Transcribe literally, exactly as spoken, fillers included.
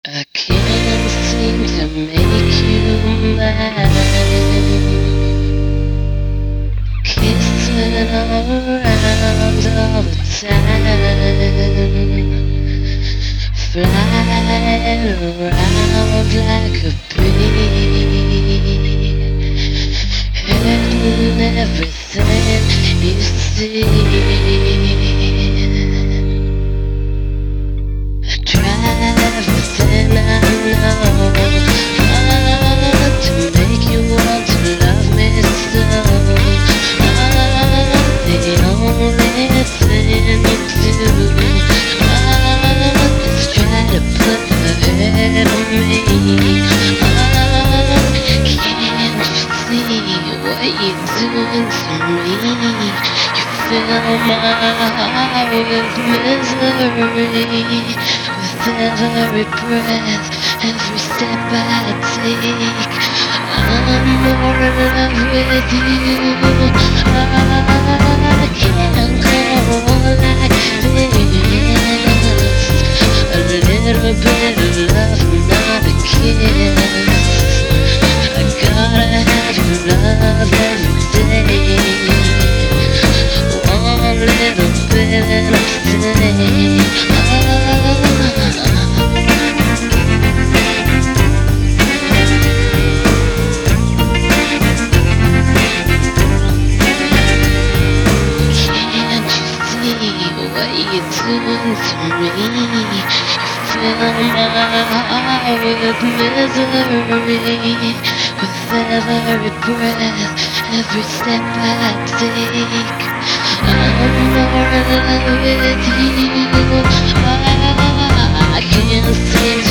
I can't seem to make you mine. Kissing all around all the time. Flying around like a bee. Hurting everything you see. Everything I know, oh, to make you want to love me so. Oh, the only thing you do, oh, is try to put the hurt on me. Oh, can't you see what you're doing to me? You fill my heart with misery. With every breath, every step I take, I'm more in love with you. I can't go on like this. A little bit of love, not a kiss. I gotta have your love every day. One little bit and I stay. What you doing to me? You fill my heart with misery. With every breath, every step I take, I'm more in love with you. I can't seem